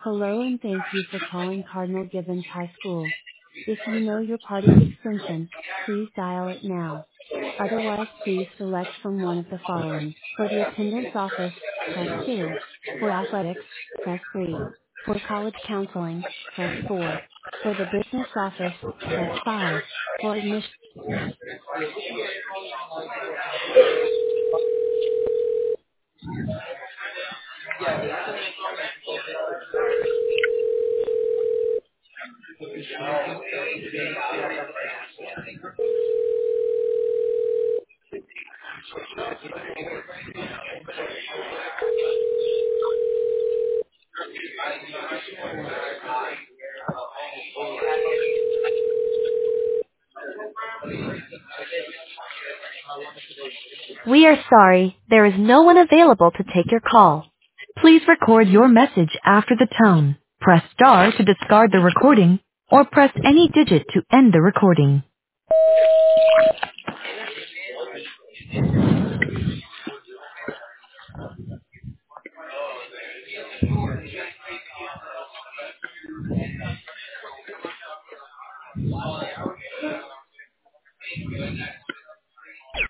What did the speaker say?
Hello and thank you for calling Cardinal Gibbons High School. If you know your party's extension, please dial it now. Otherwise, please select from one of the following. For the attendance office, press 2. For athletics, press 3. For college counseling, press 4. For the business office, press 5. For admission. We are sorry, there is no one available to take your call. Please record your message after the tone. Press star to discard the recording, or press any digit to end the recording.